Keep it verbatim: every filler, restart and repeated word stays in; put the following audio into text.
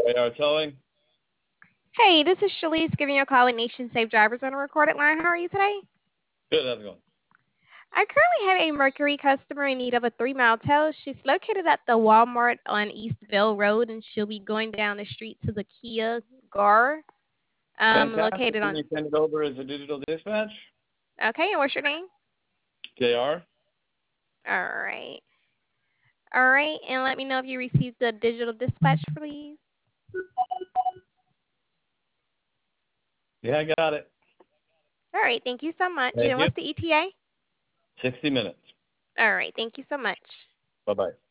They are towing. Hey, this is Shalise giving you a call with Nation Safe Drivers on a recorded line. How are you today? Good, how's it going? I currently have a Mercury customer in need of a three mile tow. She's located at the Walmart on East Bell Road, and she'll be going down the street to the Kia Gar, um, Fantastic. located Can on. you send it over as a digital dispatch? Okay, and what's your name? J R? All right. All right, and let me know if you received the digital dispatch, please. Yeah, I got it. All right, thank you so much. Thank And you. what's the E T A? sixty minutes. All right, thank you so much. Bye-bye.